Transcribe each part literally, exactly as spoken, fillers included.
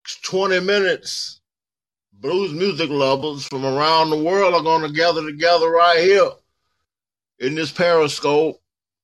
twenty minutes, blues music lovers from around the world are going to gather together right here in this Periscope,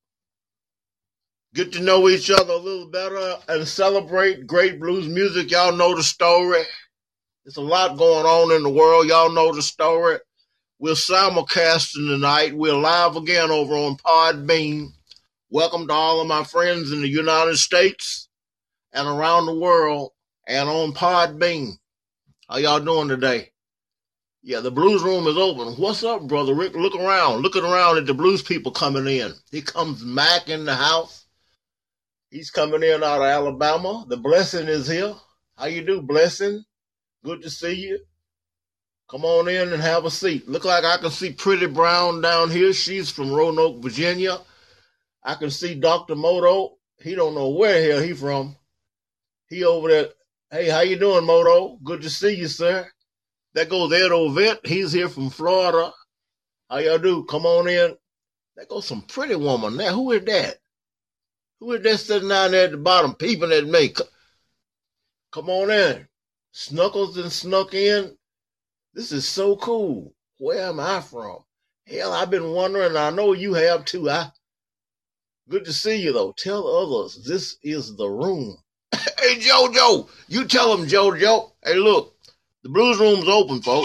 get to know each other a little better, and celebrate great blues music. Y'all know the story. There's a lot going on in the world. Y'all know the story. We're simulcasting tonight. We're live again over on Podbean. Welcome to all of my friends in the United States and around the world and on Podbean. How y'all doing today? Yeah, the blues room is open. What's up, Brother Rick? Look around. Looking around at the blues people coming in. Here comes Mac in the house. He's coming in out of Alabama. The Blessing is here. How you do, Blessing? Good to see you. Come on in and have a seat. Look like I can see Pretty Brown down here. She's from Roanoke, Virginia. I can see Doctor Moto. He don't know where the hell he from. He over there. Hey, how you doing, Moto? Good to see you, sir. That goes Ed Ovett. He's here from Florida. How y'all do? Come on in. That goes some pretty woman there. Who is that? Who is that sitting down there at the bottom peeping at me? Come on in. Snuckles and snuck in. This is so cool. Where am I from? Hell, I've been wondering. I know you have too. I. Good to see you, though. Tell others this is the room. Hey, JoJo. You tell them, JoJo. Hey, look. The blues room's open, folks.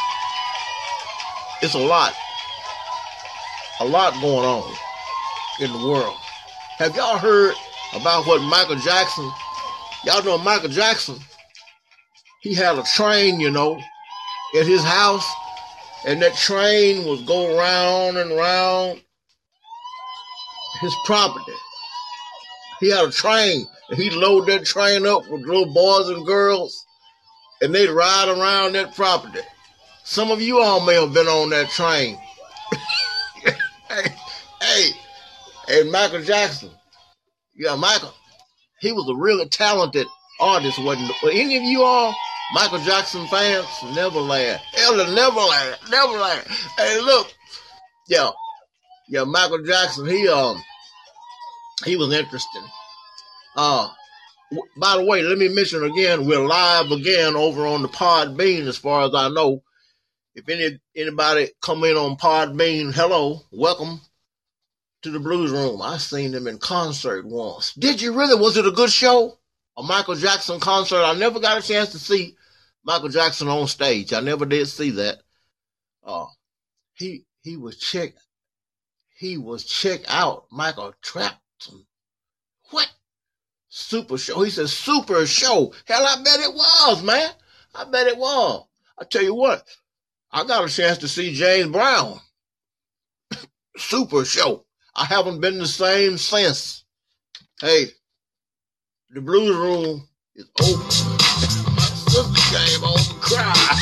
It's a lot. A lot going on in the world. Have y'all heard about what Michael Jackson, y'all know Michael Jackson, he had a train, you know, at his house, and that train was go round and round his property. He had a train, and he'd load that train up with little boys and girls, and they'd ride around that property. Some of you all may have been on that train. hey, hey, hey, Michael Jackson. Yeah, Michael. He was a really talented artist, wasn't it? Were any of you all Michael Jackson fans? Neverland. Hell, Neverland. Neverland. Hey, look. Yeah. Yeah, Michael Jackson, he um he was interesting. Uh w- by the way, let me mention again, we're live again over on the Podbean as far as I know. If any anybody come in on Podbean, hello, welcome to the Blues Room. I seen them in concert once. Did you really? Was it a good show? A Michael Jackson concert? I never got a chance to see Michael Jackson on stage. I never did see that. Uh, he he was check he was check out Michael Clapton. What? Super show. He said super show. Hell, I bet it was, man. I bet it was. I tell you what, I got a chance to see James Brown. Super show. I haven't been the same since. Hey, the Blues Room is open. My sister came home and cried.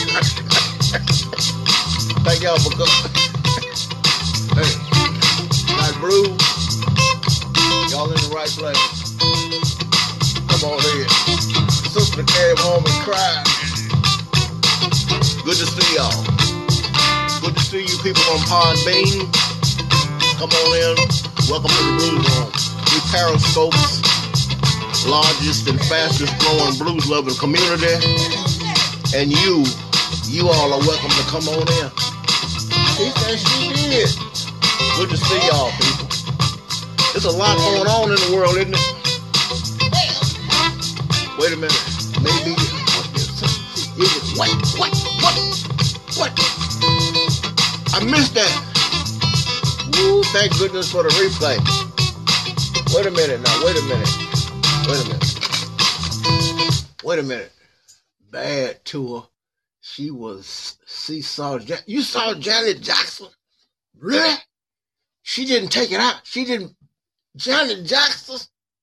Thank y'all for coming. Hey, night blues. Y'all in the right place. Come on in. Sister came home and cried. Good to see y'all. Good to see you people on Podbean. Come on in. Welcome to the Blues Room. We Periscope's largest and fastest growing blues loving community. And you, you all are welcome to come on in. She said she did. Good to see y'all, people. There's a lot going on in the world, isn't it? Wait a minute. Maybe. What? What? What? What? I missed that. Woo, thank goodness for the replay. Wait a minute now. Wait a minute. Wait a minute. Wait a minute. Bad tour. She was, she saw, you saw Janet Jackson? Really? She didn't take it out. She didn't, Janet Jackson?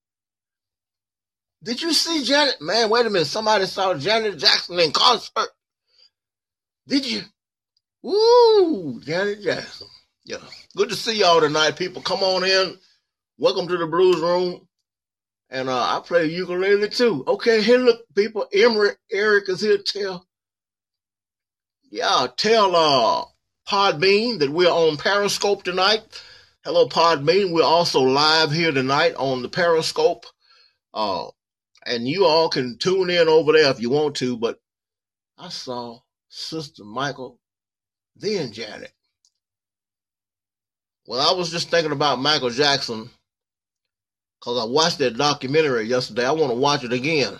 Did you see Janet? Man, wait a minute. Somebody saw Janet Jackson in concert. Did you? Woo, Janet Jackson. Yeah. Good to see y'all tonight, people. Come on in. Welcome to the Blues Room. And uh, I play ukulele too. Okay, here look, people. Emery, Eric is here. Tell, yeah, tell uh, Podbean that we're on Periscope tonight. Hello, Podbean. We're also live here tonight on the Periscope. Uh, And you all can tune in over there if you want to, but I saw Sister Michael, then Janet. Well, I was just thinking about Michael Jackson because I watched that documentary yesterday. I want to watch it again.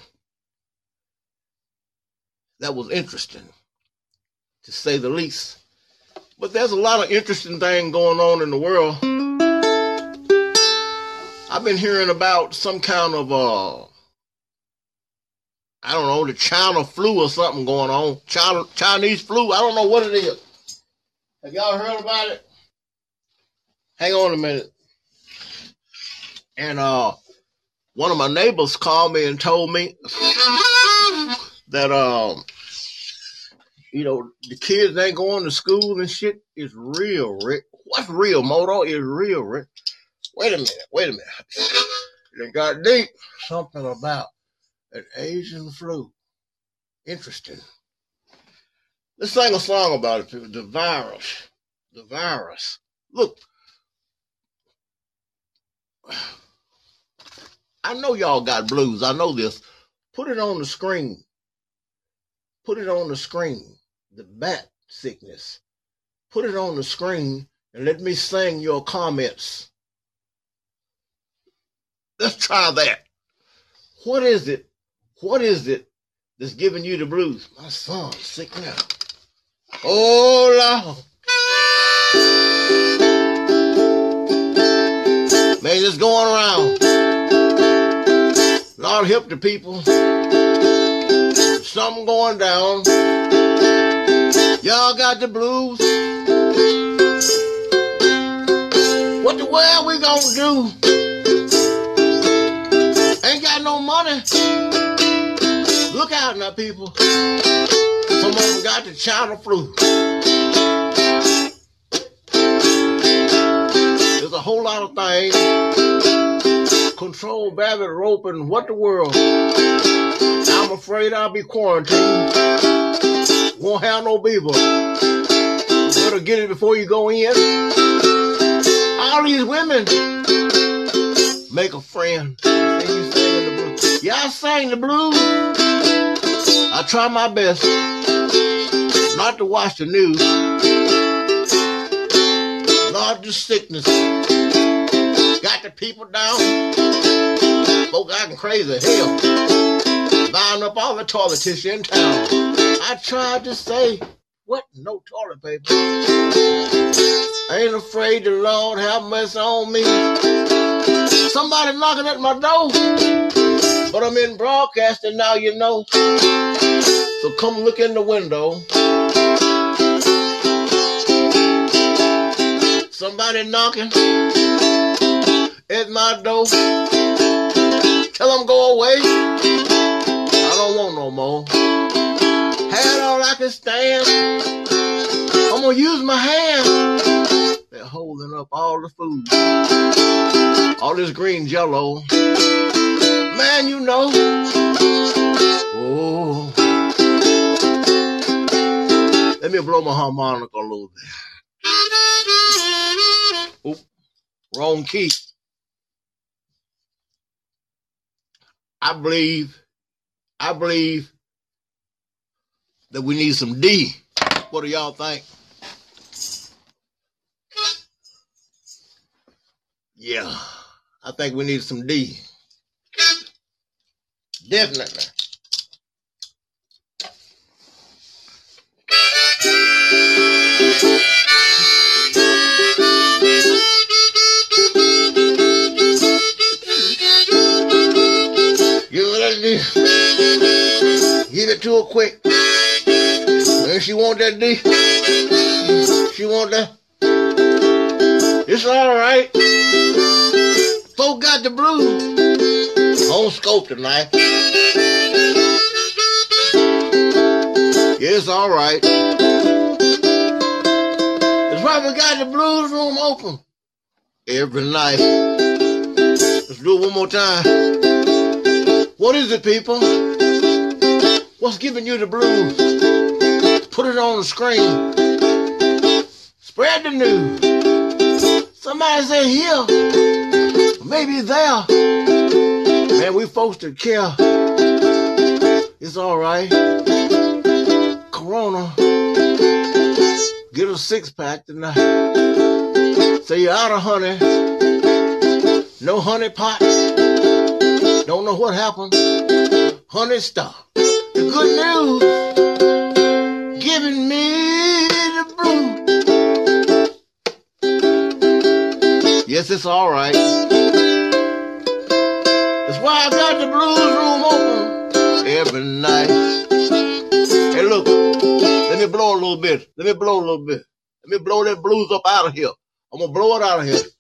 That was interesting, to say the least. But there's a lot of interesting things going on in the world. I've been hearing about some kind of, uh, I don't know, the China flu or something going on. China, Chinese flu, I don't know what it is. Have y'all heard about it? Hang on a minute. And uh, one of my neighbors called me and told me that, um, you know, the kids ain't going to school and shit. Is real, Rick. What's real, Moto? Is real, Rick. Wait a minute, wait a minute. It got deep. Something about an Asian flu. Interesting. Let's sing a song about it, people. The virus. The virus. Look. I know y'all got blues. I know this. Put it on the screen. Put it on the screen. The bat sickness. Put it on the screen and let me sing your comments. Let's try that. What is it? What is it that's giving you the blues? My son's sick now. Oh, Lord. Man, just going around. Lord, help the people. Something going down. Y'all got the blues. What the world we gonna do? Ain't got no money. Look out now, people. Some of them got the China flu. There's a whole lot of things. Control, Babbitt, rope, and what the world. I'm afraid I'll be quarantined. Won't have no people. Better get it before you go in. All these women make a friend. Yeah, I sang the blues. I try my best not to watch the news. Lord, the sickness got the people down. Folks acting crazy as hell. Buying up all the toilet tissue in town. I tried to say, what? No toilet paper. I ain't afraid the Lord have mercy on me. Somebody knocking at my door. But I'm in broadcasting now, you know. So come look in the window. Somebody knocking at my door. Tell them go away. I don't want no more. Had all I can stand. I'm gonna use my hand. They're holding up all the food. All this green jello. Man, you know. Oh. Let me blow my harmonica a little bit. Oop. Wrong key. I believe, I believe that we need some D. What do y'all think? Yeah, I think we need some D. Definitely. Give her that D. Give it to her quick. And she want that D. She want that. It's all right. Folk got the blues. On scope tonight. It's all right. That's why we got the blues room open every night. Let's do it one more time. What is it, people? What's giving you the blues? Put it on the screen. Spread the news. Somebody say here, maybe there. Man, we folks that care it's all right. Corona. Get a six pack tonight. Say you're out of honey. No honey pots. Don't know what happened. Honey stop. The good news. Giving me the blues. Yes, it's all right. That's why I got the blues room open every night. Hey, look. Let me blow a little bit. Let me blow a little bit. Let me blow that blues up out of here. I'm going to blow it out of here.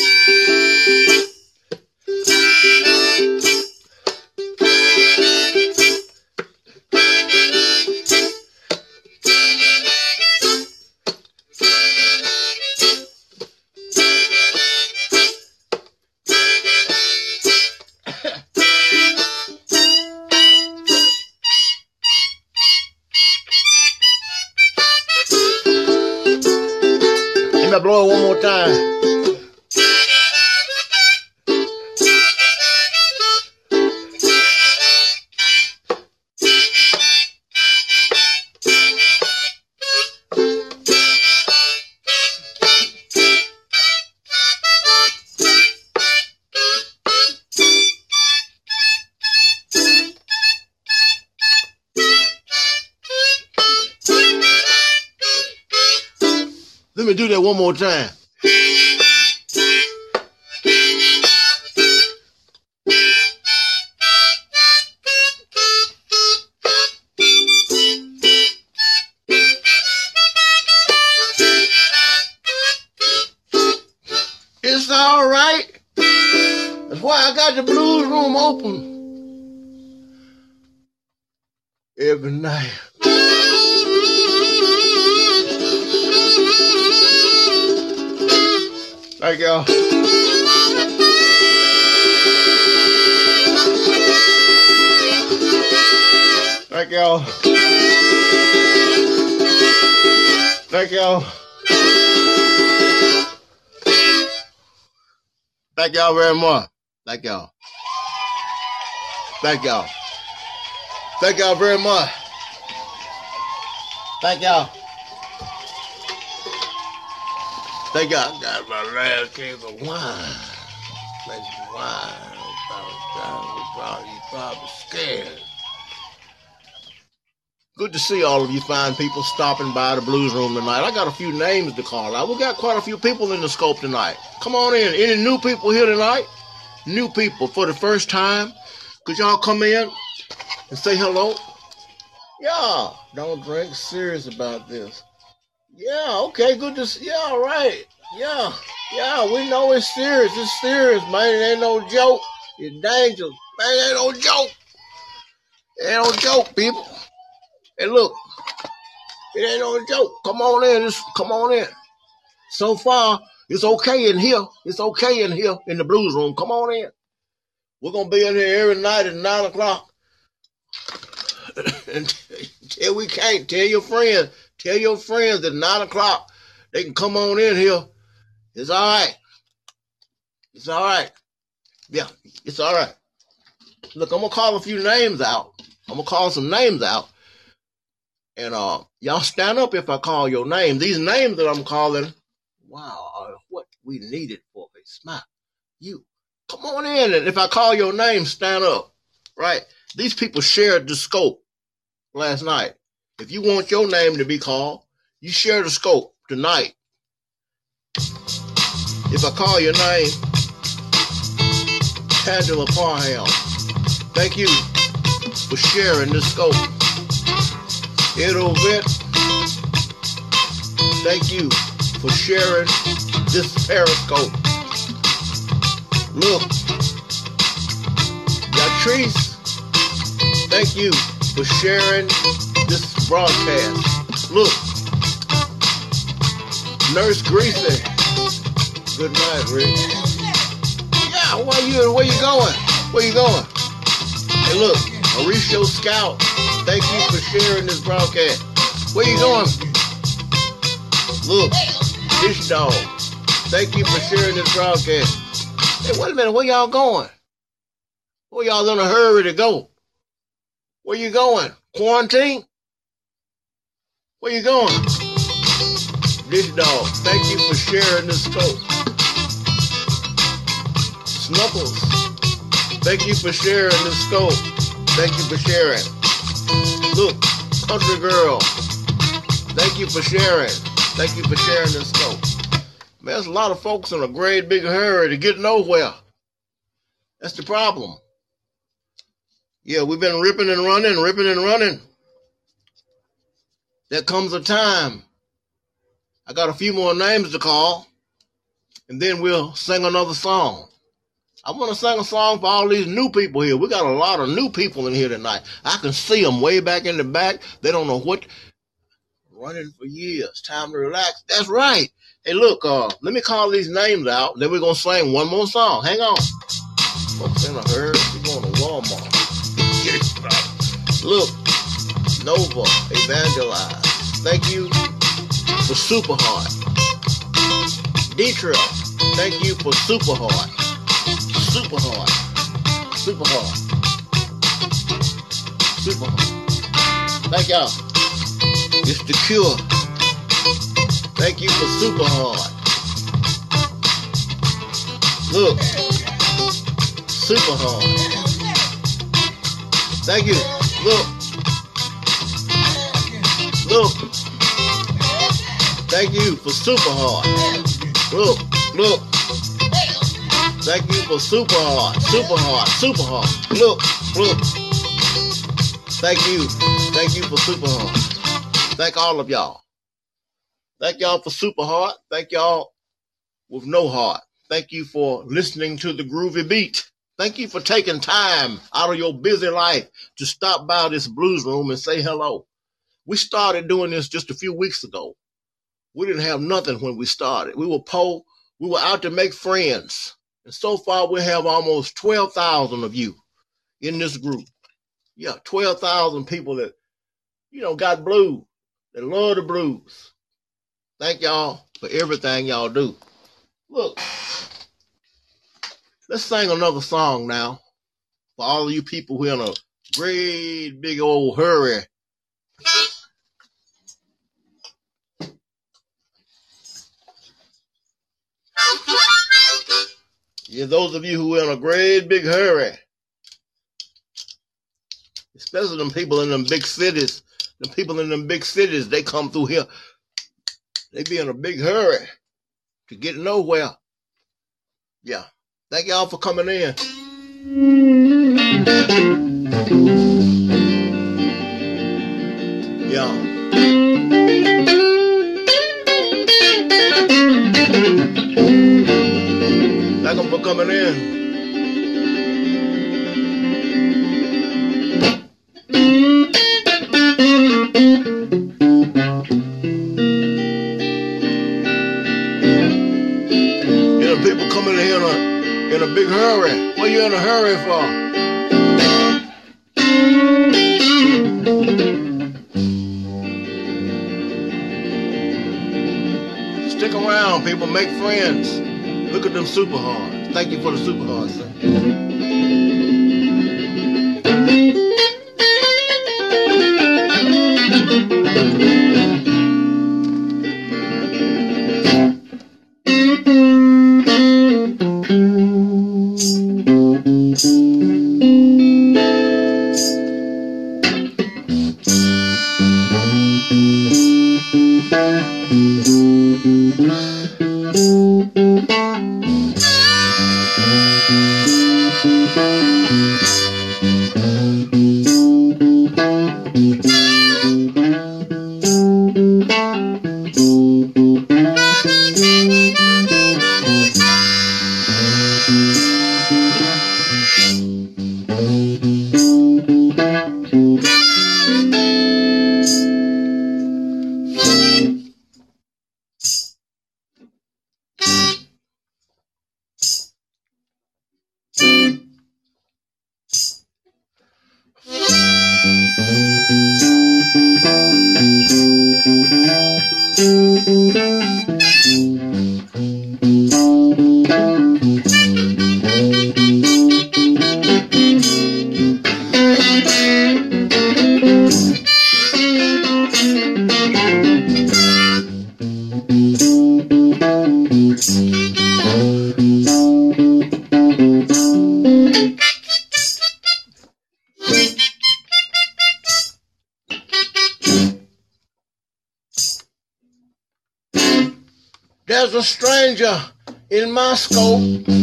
Let me blow it one more time. Let me do that one more time. It's all right. That's why I got the blues room open every night. Thank y'all. Thank y'all. Thank y'all. Thank y'all very much. Thank y'all. Thank y'all. Thank y'all very much. Thank y'all. Thank y'all. I got my last case of wine. Make some wine. You're probably, probably scared. Good to see all of you fine people stopping by the Blues Room tonight. I got a few names to call out. We got quite a few people in the scope tonight. Come on in. Any new people here tonight? New people for the first time? Could y'all come in and say hello? Yeah. Don't drink. Serious about this. Yeah, okay, good to see. Yeah, all right. Yeah, yeah, we know it's serious. It's serious, man. It ain't no joke. It's dangerous. Man, it ain't no joke. It ain't no joke, people. Hey, look. It ain't no joke. Come on in. Just come on in. So far, it's okay in here. It's okay in here in the Blues Room. Come on in. We're going to be in here every night at nine o'clock. Until we can't. Tell your friends. Tell your friends at nine o'clock they can come on in here. It's all right. It's all right. Yeah, it's all right. Look, I'm going to call a few names out. I'm going to call some names out. And uh, y'all stand up if I call your name. These names that I'm calling, wow, are what we needed for a smile. You, come on in. And if I call your name, stand up. Right? These people shared the scope last night. If you want your name to be called, you share the scope tonight. If I call your name, Angela Parham, thank you for sharing this scope. Edovet, thank you for sharing this periscope. Look, Yatrice, thank you for sharing this broadcast. Look, Nurse Greasy, good night, Rick. Yeah, where you where you going? Where you going? Hey, look, Mauricio Scout, thank you for sharing this broadcast. Where you going? Look, Dish Dog, thank you for sharing this broadcast. Hey, wait a minute, where y'all going? Where y'all in a hurry to go? Where you going? Quarantine? Where you going? Dish Dog, thank you for sharing this scope. Snuffles, thank you for sharing this scope. Thank you for sharing. Look, Country Girl, thank you for sharing. Thank you for sharing this scope. Man, there's a lot of folks in a great big hurry to get nowhere. That's the problem. Yeah, we've been ripping and running, ripping and running. There comes a time. I got a few more names to call, and then we'll sing another song. I want to sing a song for all these new people here. We got a lot of new people in here tonight. I can see them way back in the back. They don't know what. Running for years. Time to relax. That's right. Hey, look, uh, let me call these names out. Then we're going to sing one more song. Hang on. Folks in a hurry. We're going to Walmart. Look, Nova, Evangelize. Thank you for Super Heart. Detra, thank you for Super Heart. Super Heart. Super Heart. Super Heart. Thank y'all. It's The Cure. Thank you for Super Heart. Look. Super Heart. Thank you. Look. Look. Thank you for Super Heart. Look. Look. Thank you for Super Heart. Super Heart. Super Heart. Look. Look. Thank you. Thank you for Super Heart. Thank all of y'all. Thank y'all for Super Heart. Thank y'all with no heart. Thank you for listening to the groovy beat. Thank you for taking time out of your busy life to stop by this blues room and say hello. We started doing this just a few weeks ago. We didn't have nothing when we started. We were poor. We were out to make friends. And so far, we have almost twelve thousand of you in this group. Yeah, twelve thousand people that, you know, got blues. They love the blues. Thank y'all for everything y'all do. Look, let's sing another song now for all of you people who are in a great big old hurry. Yeah, those of you who are in a great big hurry, especially them people in them big cities. The people in them big cities, they come through here. They be in a big hurry to get nowhere. Yeah. Thank y'all for coming in. Yeah. Thank them for coming in. People coming here in a, in a big hurry. What are you in a hurry for? Stick around, people. Make friends. Look at them Super Hearts. Thank you for the Super Hearts, sir. There's a stranger in my scope.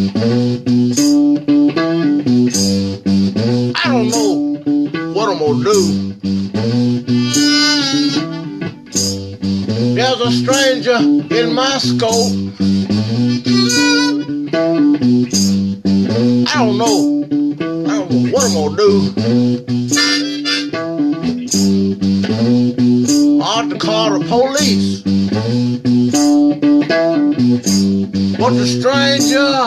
I don't know what I'm gonna do. There's a stranger in my scope. I don't know. I don't know what I'm gonna do. I ought to call the police. But the stranger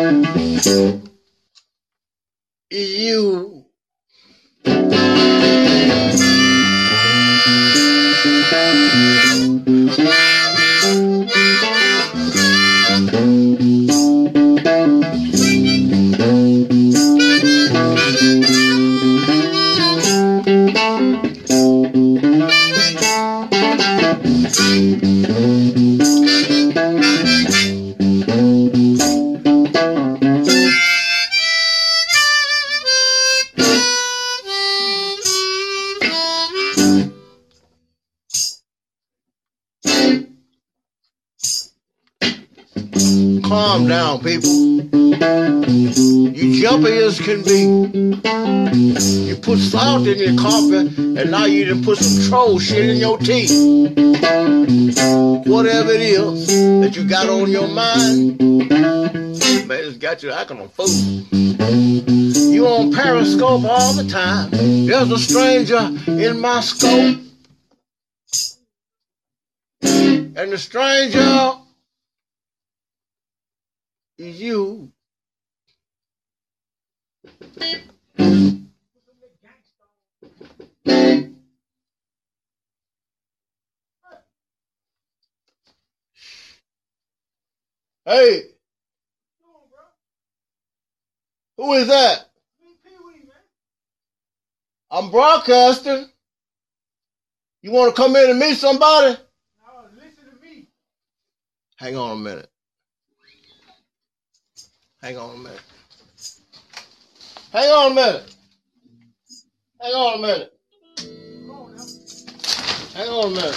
is you. Calm down, people. You jumpy as can be. You put salt in your coffee, and now you done put some troll shit in your tea. Whatever it is that you got on your mind, man, it's got you acting a fool. You on Periscope all the time. There's a stranger in my scope. And the stranger is you. Hey, who is that? I'm broadcasting. You want to come in and meet somebody? No, listen to me. Hang on a minute. Hang on a minute. Hang on a minute. Hang on a minute. Hang on a minute.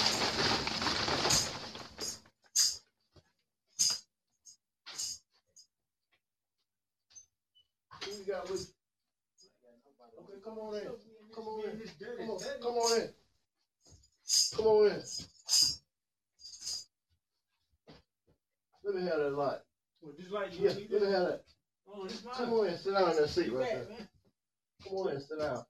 Who you got with you? Okay, come on in. Come on in. Come on, come on in. Come on in. Let me have that light. Well, just like you Yeah, let me have that. Oh, it's mine. Come on in. Sit down in that seat right Back, there. man. Come on in. Sit down.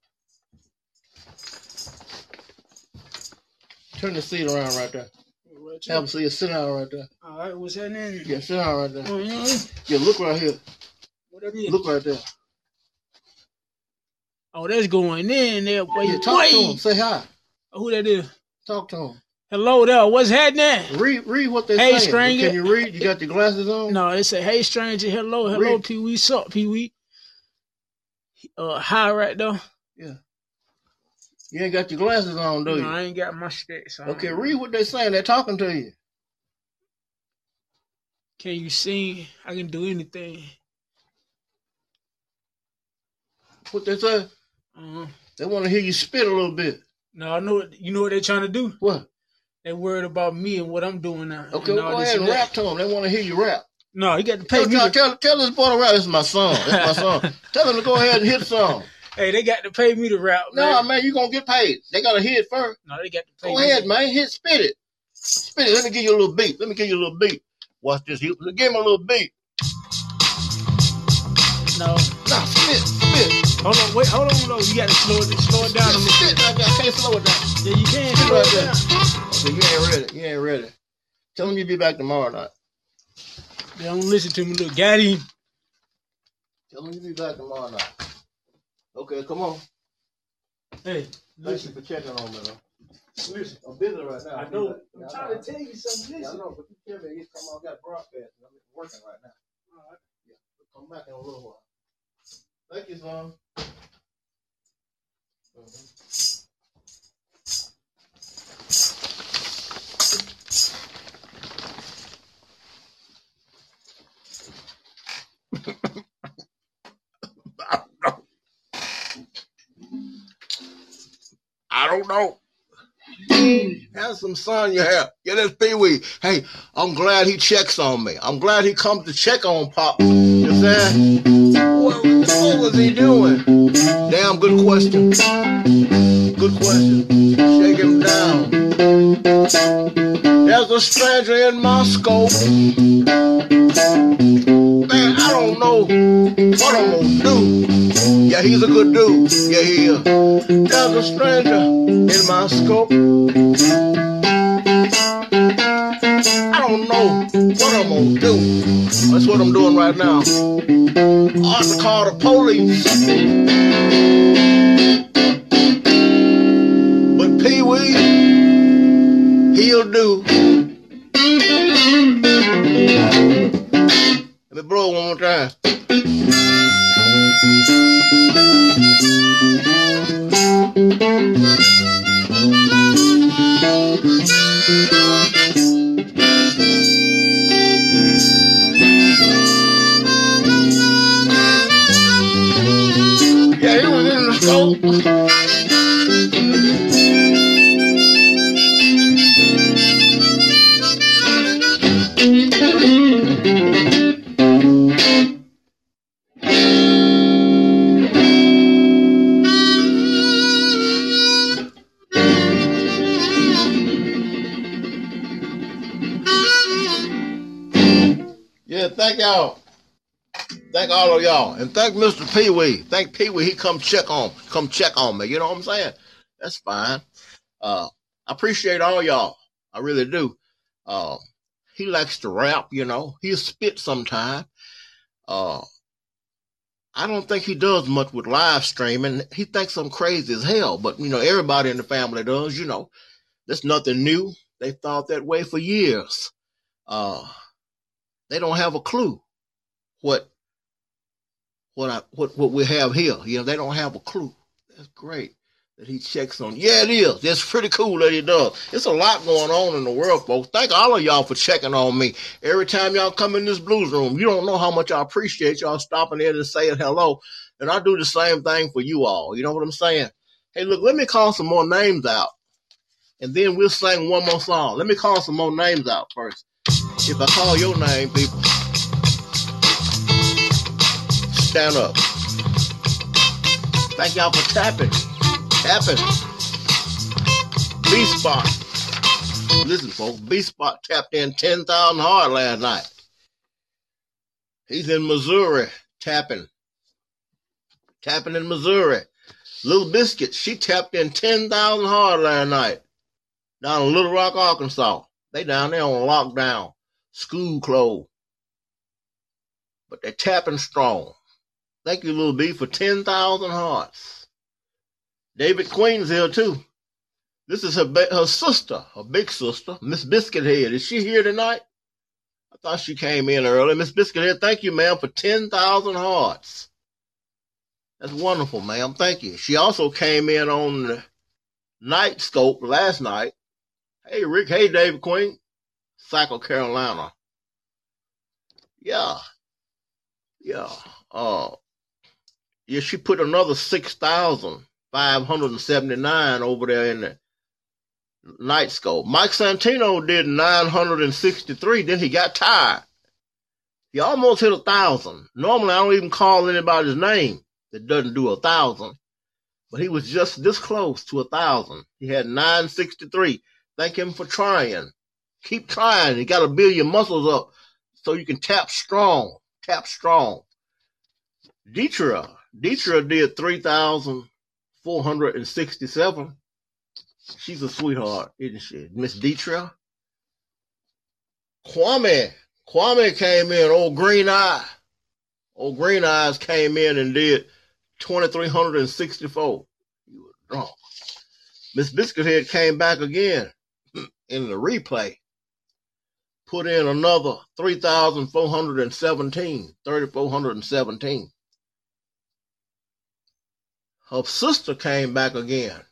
Turn the seat around right there. Right Have a seat. Sit down right there. All right, what's happening? Yeah, sit down right there. Oh, you know what? Yeah, look right here. What that is? Look right there. Oh, that's going in there, boy. Yeah, talk to Boy. him. Say hi. Oh, who that is? Talk to him. Hello there. What's happening? Read, read what they're Hey, saying. stranger. Can you read? You got your glasses on? No, it say, hey, stranger. Hello, hello, Read. Pee Wee. Sup, Pee Wee? Uh, hi right there. Yeah. You ain't got your glasses on, do No, you? I ain't got my sticks on. Okay, read what they're saying. They're talking to you. Can you sing? I can do anything. What they say? Uh-huh. They want to hear you spit a little bit. No, I know. What, you know what they're trying to do? What? They worried about me and what I'm doing now. Okay, and well, all go this ahead and that. rap to them. They want to hear you rap. No, you got to pay Tell, me. tell, To, tell, tell this boy to rap. This is my song. That's my song. Tell him to go ahead and hit the song. hey, they got to pay me to rap, man. No, man, you're going to get paid. They got to hear it first. No, they got to pay Go me. ahead, man. Hit, spit it. Spit it. Let me give you a little beat. Let me give you a little beat. Watch this. Give him a little beat. No. Nah, spit, spit. Hold on, wait, hold on, though. You got to slow it, slow it down a little Spit bit. right there. I can't slow it down. Yeah, you can Spit slow right it there. down. Okay, you ain't ready. You ain't ready. Tell him you'll be back tomorrow night. They don't listen to me. Look, got him. Tell him you'll be back tomorrow night. Okay, come on. Hey, Thank listen. you for checking on me, though. Listen. I'm busy right now. I know. Yeah, I'm I trying know. to tell you something. Yeah, I Listen. know, but you tell me, you come on, I got broadcast. I'm working right now. All right. Yeah, come back in a little while. Thank you, son. Mm-hmm. I don't know. I don't know. Handsome son you have. Yeah, that's Pee Wee. Hey, I'm glad he checks on me. I'm glad he comes to check on Pop. You saying? What, what was he doing? Damn good question. Good question. Shake him down. There's a stranger in Moscow. Man, I don't know what I'm gonna do. Yeah, he's a good dude. Yeah, he is. There's a stranger in Moscow. I don't know what I'm gonna do. That's what I'm doing right now. I ought to call the police. But Pee Wee, he'll do. Let me blow it one more time. Yeah, he was in the store. Yeah, thank y'all. Thank all of y'all. And thank Mister Pee Wee. Thank Pee Wee. He come check on, come check on me. You know what I'm saying? That's fine. Uh, I appreciate all y'all. I really do. Uh, he likes to rap, you know. He'll spit sometime. Uh, I don't think he does much with live streaming. He thinks I'm crazy as hell, but you know, everybody in the family does, you know. That's nothing new. They thought that way for years. Uh, they don't have a clue what what I what what we have here. You know, they don't have a clue. That's great that he checks on. Yeah, it is. That's pretty cool that he does. It's a lot going on in the world, folks. Thank all of y'all for checking on me. Every time y'all come in this blues room, you don't know how much I appreciate y'all stopping in and saying hello. And I do the same thing for you all. You know what I'm saying? Hey, look, let me call some more names out. And then we'll sing one more song. Let me call some more names out first. If I call your name, people, stand up. Thank y'all for tapping. Tapping. B-Spot. Listen, folks, B-Spot tapped in ten thousand hard last night. He's in Missouri tapping. Tapping in Missouri. Little Biscuit, she tapped in ten thousand hard last night. Down in Little Rock, Arkansas. They down there on lockdown. School closed. But they're tapping strong. Thank you, Little B, for ten thousand hearts. David Queen's here, too. This is her her sister, her big sister, Miss Biscuithead. Is she here tonight? I thought she came in early. Miss Biscuithead, thank you, ma'am, for ten thousand hearts. That's wonderful, ma'am. Thank you. She also came in on the Night Scope last night. Hey, Rick. Hey, David Queen. Saco, Carolina. Yeah. Yeah. Uh, yeah, she put another six thousand five hundred seventy-nine over there in the Night Scope. Mike Santino did nine hundred sixty-three. Then he got tired. He almost hit a thousand. Normally, I don't even call anybody's name that doesn't do a thousand. But he was just this close to a thousand. He had nine sixty-three. Thank him for trying. Keep trying. You got to build your muscles up so you can tap strong. Tap strong. Deetra. Deetra did three thousand four hundred sixty-seven. She's a sweetheart, isn't she? Miss Deetra. Kwame. Kwame came in. Old Green Eye. Old Green Eyes came in and did two thousand three hundred sixty-four. You were drunk. Miss Biscuithead came back again in the replay. Put in another three thousand four hundred seventeen. three thousand four hundred seventeen. Her sister came back again.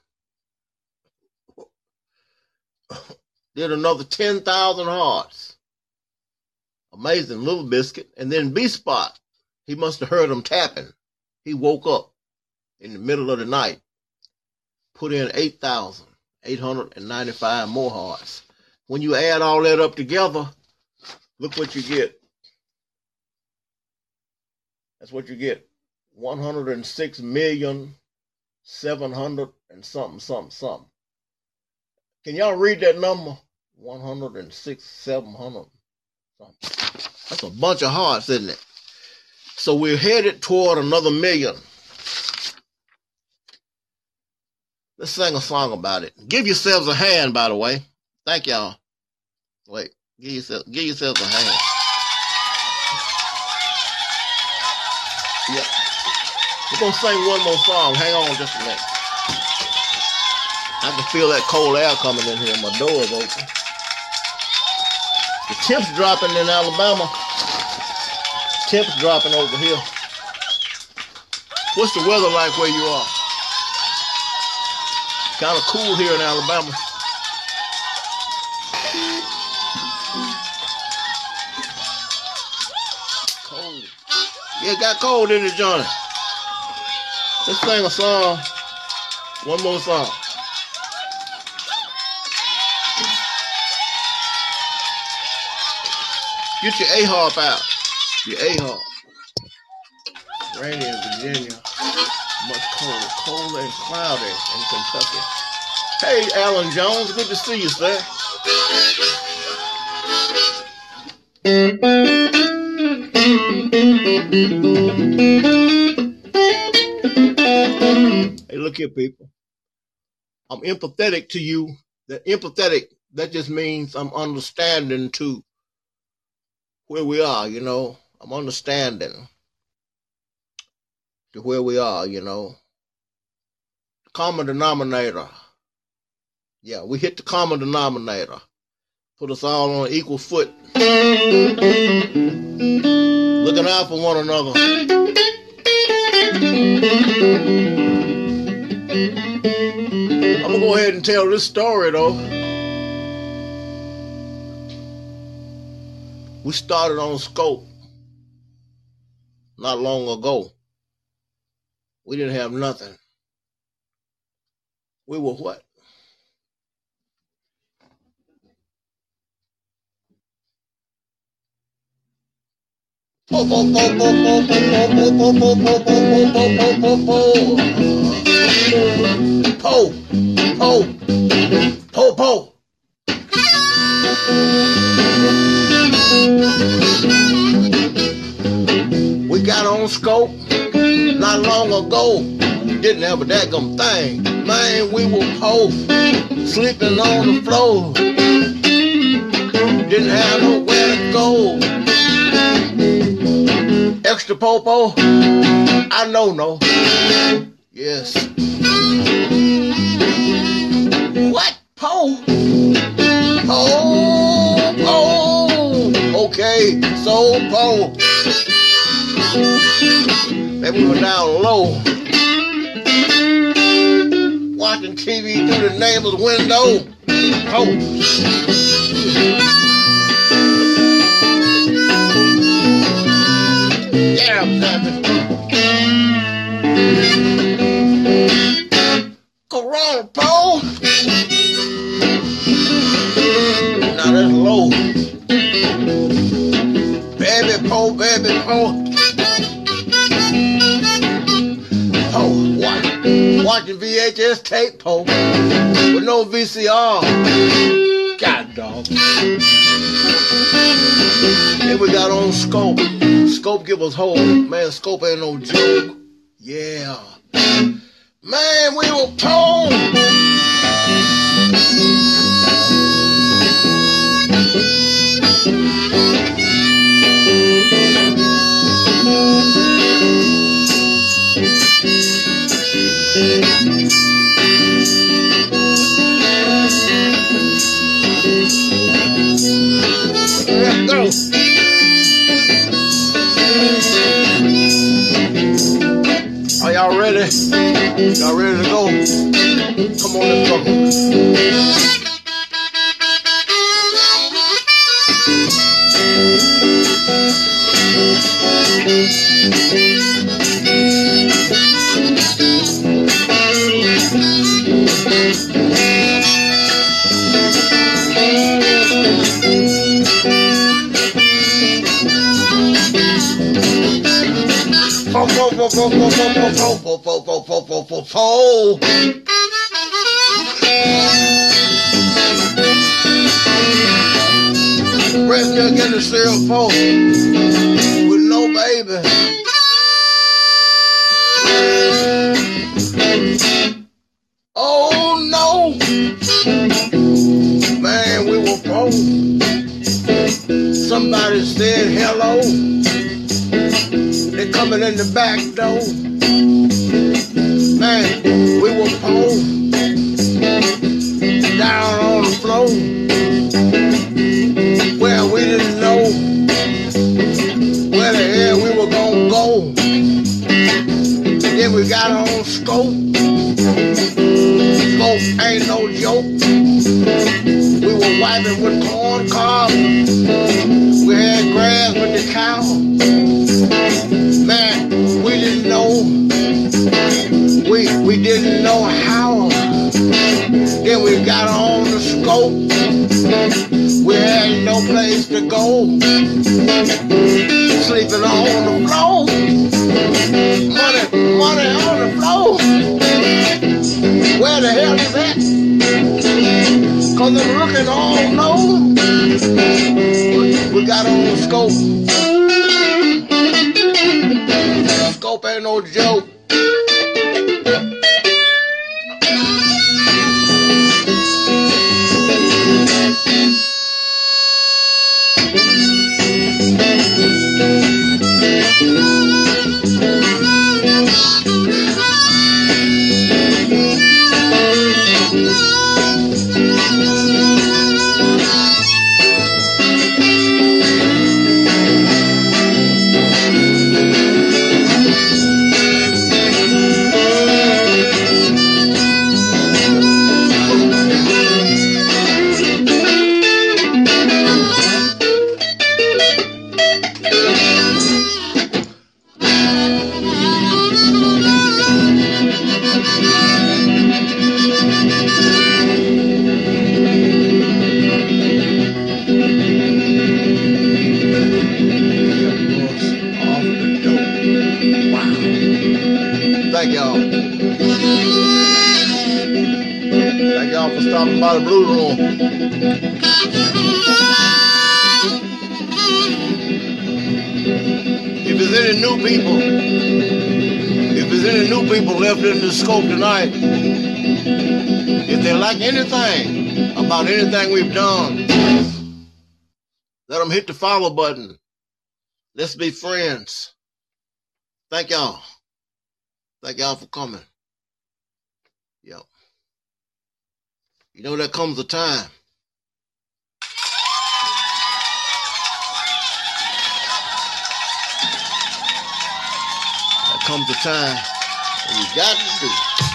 Did another ten thousand hearts. Amazing. Little Biscuit. And then B-Spot. He must have heard them tapping. He woke up in the middle of the night. Put in eight thousand. eight hundred ninety-five more hearts. When you add all that up together, look what you get. That's what you get. one hundred six million, seven hundred and something, something, something. Can y'all read that number? one hundred six, seven hundred something. That's a bunch of hearts, isn't it? So we're headed toward another million. Let's sing a song about it. Give yourselves a hand, by the way. Thank y'all. Wait, give yourself, give yourselves a hand. Yeah. We're gonna sing one more song. Hang on just a minute. I can feel that cold air coming in here. My door is open. The temps dropping in Alabama. Temps dropping over here. What's the weather like where you are? Kind of cool here in Alabama. Cold. Yeah, it got cold in it, Johnny. Let's sing a song. One more song. Get your A-harp out. Your A-harp. Rainy in Virginia. Much colder. Cold and cloudy in Kentucky. Hey, Alan Jones. Good to see you, sir. Hey, look here, people. I'm empathetic to you. That empathetic, that just means I'm understanding to where we are, you know. I'm understanding to where we are, you know. Common denominator. Yeah, we hit the common denominator. Put us all on an equal foot. Looking out for one another. I'm gonna go ahead and tell this story, though. We started on Scope not long ago. We didn't have nothing. We were what? Po, po, po, po, po, po, po, po, po, po, po, po, po, po. We got on Scope not long ago. Didn't have a daggum thing. Man, we were po, sleeping on the floor. Didn't have nowhere to go. Extra popo, I know no. Yes. What po? Po, po. Okay, so po. Maybe we were down low, watching T V through the neighbor's window. Po. Yeah, Corona po. Now that's low. Baby po, baby po. Po, watch, watching V H S tape po with no V C R. God dog. Then we got on Scope. Scope give us hope. Man, Scope ain't no joke. Yeah. Man, we were poor. Let's go. Are y'all ready? Y'all ready to go? Come on, let's go. Breast milk in the cereal bowl with no baby. Oh no, man, we were poor. Somebody said hello. They coming in the back door. Man, we were poor. Down on the floor. Well, we didn't know where the hell we were gonna go. Then we got on scope. Scope ain't no joke. We were wiping with corn cob. We had grass with the cow. Man, we didn't know. We we didn't know how. Then we got on the scope. We had no place to go. Sleeping on the floor. Money, money on the floor. Where the hell is that? Cause I'm looking all low. We got on the scope. Scope ain't no joke. Thank y'all. Thank y'all for stopping by the Blues Room. If there's any new people, if there's any new people left in the scope tonight, if they like anything about anything we've done, let them hit the follow button. Let's be friends. Thank y'all. Thank y'all for coming. Yep. You know, there comes a time. There comes a time when you got to do.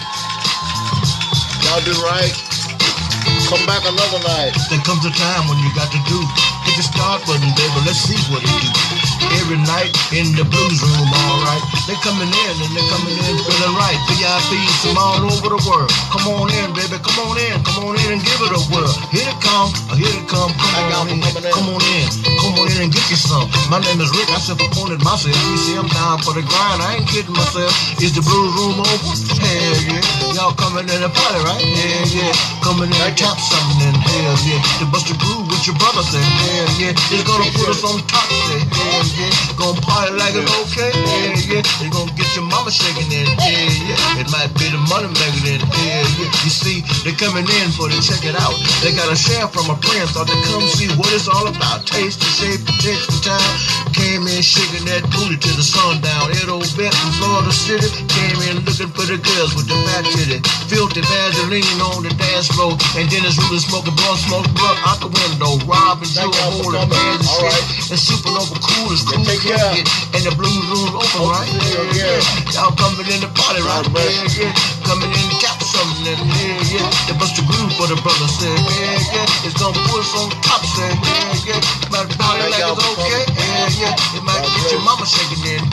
Y'all do right. Come back another night. There comes a time when you got to do. Hit the start button, baby. Let's see what it do. Every night in the Blues Room, alright. They're coming in and they're coming in feeling right. V I Ps from all over the world. Come on in, baby. Come on in. Come on in and give it a whirl. Here it come. Here it come. Come on in. Come on in. Come on in and get you some. My name is Rick. I self-appointed myself. You see, I'm down for the grind. I ain't kidding myself. Is the Blues Room open? Hell yeah. Y'all coming in and party, right? Yeah, yeah. Coming in and tap something in. Hell yeah. To bust a groove with your brother, say, hell yeah. It's gonna put us on top, say, hell yeah. Gonna party like it's okay, yeah, yeah. It's gonna get your mama shaking it, yeah, yeah. It might be the money making it, yeah, yeah. You see, they coming in for to check it out. They got a share from a friend, thought they come see what it's all about. Taste the shape, the taste the time. Came in shaking that booty till the sundown. Ed old bet from Florida City. Came in looking for the girls with the fat titty. Filthy Vaseline on the dance floor. And Dennis Ruben smoking blunt, smoke blunt out the window. Robbing Joe, holding hands and shit. Right. And Supernova cool as cool. And the Blues Room open, right? Yeah, yeah. Y'all coming in the party, right? Yeah, yeah. Coming in to cap something, in yeah, yeah. They bust the groove for the brothers, say, yeah, yeah. It's gonna put us on top, say, yeah, yeah. Might party like it's okay, yeah, yeah. It might get your mama shaking in, yeah, yeah.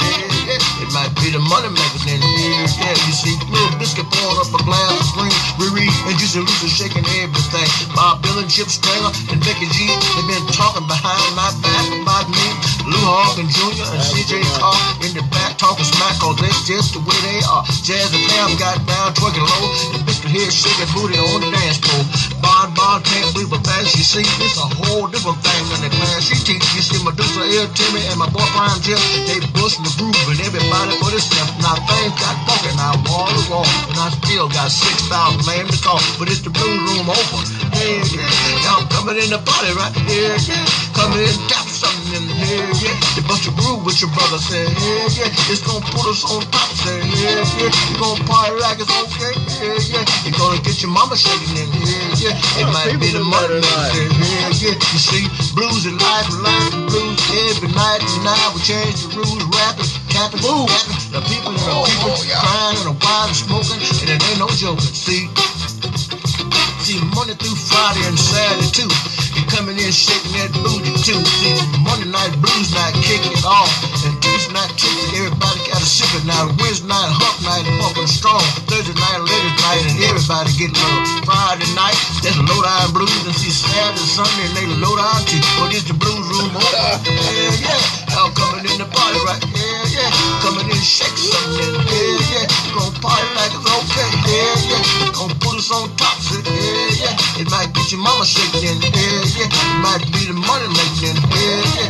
yeah. It might be the money maker then, yeah, yeah. You see, Little Biscuit poured up a glass of green, Riri and Juicy Lucy shaking everything. Bob Bill and Chip Stringer and Becky G, they been talking behind my back about me. Lou Hawkins Junior and C J Carr in the back talking smack, cause that's just the way they are. Jazz and Pam got down twerking low, and Biscuit here shaking booty on the dance floor. Bon Bon can't believe a thing she see. It's a whole different thing than the class she teach. You see Medusa, L. Timmy, and my boy Prime Jim, they bustin' the groove and everybody for themselves. Now things got funky, now wall to wall, and I still got six thousand man to call, but it's the blues room open. Yeah, yeah, y'all coming in the party, right? Yeah, yeah, coming in tap something in here, yeah. You bust a groove with your brother, say, yeah, yeah. It's gonna put us on top, say, yeah, yeah. You gonna party like it's okay, yeah, yeah. You gonna get your mama shaking in here, yeah. It might be the money, say, yeah, yeah. You see, blues and life, life and blues every night and night. We change the rules, rapping, capping, capping. The people and the people crying and the wine and smoking, and it ain't no joking. See, see, Monday through Friday and Saturday too. You coming in shaking that booty too. See, Monday night blues night kick it off, and Tuesday night kick it. Everybody got a sip it now. Wednesday night hump night pumping strong. Thursday night ladies night and everybody get love. Friday night that's low down blues, and see Saturday Sunday and they low down too. But it's the blues room open. Yeah, yeah. Y'all coming in the party right? Yeah, yeah. Coming in shake something. Yeah, yeah. Gonna party like it's okay. Yeah, yeah. Gonna put us on top. Yeah, yeah. It might get your mama shaking. Yeah, yeah. It might be the money making. Yeah, yeah.